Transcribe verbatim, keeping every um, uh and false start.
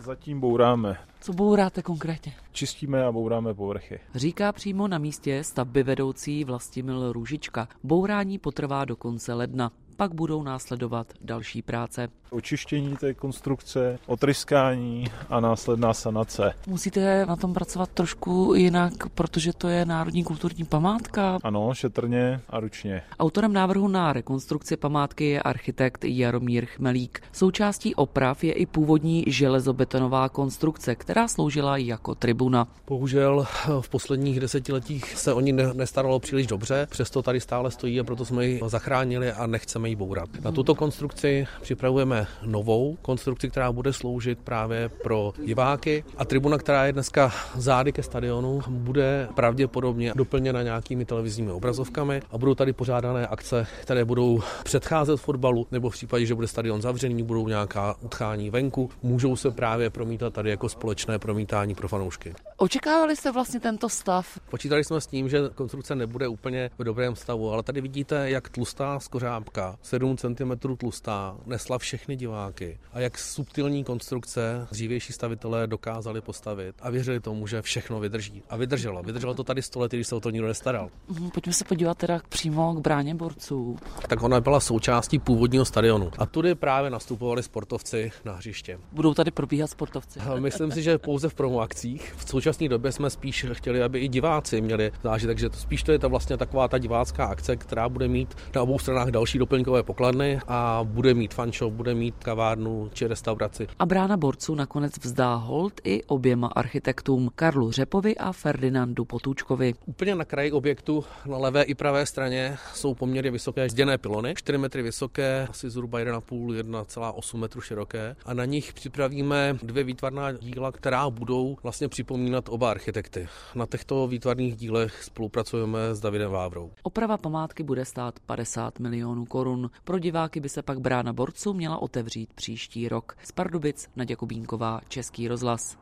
Zatím bouráme. Co bouráte konkrétně? Čistíme a bouráme povrchy. Říká přímo na místě stavby vedoucí Vlastimil Růžička. Bourání potrvá do konce ledna. Pak budou následovat další práce. Očištění té konstrukce, otryskání a následná sanace. Musíte na tom pracovat trošku jinak, protože to je národní kulturní památka. Ano, šetrně a ručně. Autorem návrhu na rekonstrukci památky je architekt Jaromír Chmelík. Součástí oprav je i původní železobetonová konstrukce, která sloužila jako tribuna. Bohužel v posledních desetiletích se o ní nestaralo příliš dobře, přesto tady stále stojí a proto jsme ji zachránili a nechceme ji bourat. Na tuto konstrukci připravujeme novou konstrukci, která bude sloužit právě pro diváky a tribuna, která je dneska zády ke stadionu, bude pravděpodobně doplněna nějakými televizními obrazovkami a budou tady pořádané akce, které budou předcházet fotbalu, nebo v případě, že bude stadion zavřený, budou nějaká utkání venku, můžou se právě promítat tady jako společné promítání pro fanoušky. Očekávali jste vlastně tento stav? Počítali jsme s tím, že konstrukce nebude úplně v dobrém stavu, ale tady vidíte, jak tlustá skořápka, sedm centimetrů tlustá, nesla všechny diváky a jak subtilní konstrukce dřívější stavitelé dokázali postavit a věřili tomu, že všechno vydrží. A vydrželo. Vydrželo to tady sto let, když se o to nikdo nestaral. Pojďme se podívat teda přímo k bráně borců. Tak ona byla součástí původního stadionu. A tudy právě nastupovali sportovci na hřiště. Budou tady probíhat sportovci? Myslím si, že pouze v promoakcích. V současné době jsme spíš chtěli, aby i diváci měli zážitek, takže to spíš to je ta vlastně taková ta divácká akce, která bude mít na obou stranách další doplňkové pokladny a bude mít fanshop, bude mít kavárnu či restauraci. A brána borců nakonec vzdá hold i oběma architektům Karlu Řepovi a Ferdinandu Potůčkovi. Úplně na kraji objektu na levé i pravé straně jsou poměrně vysoké zděné pylony, čtyři metry vysoké, asi zhruba jedna celá pět až jedna celá osm metru široké a na nich připravíme dvě výtvarná díla, která budou vlastně připomínat oba architekty. Na těchto výtvarných dílech spolupracujeme s Davidem Vávrou. Oprava památky bude stát padesát milionů korun. Pro diváky by se pak brána borců měla otevřít příští rok. Z Pardubic Naďa Kubínková, Český rozhlas.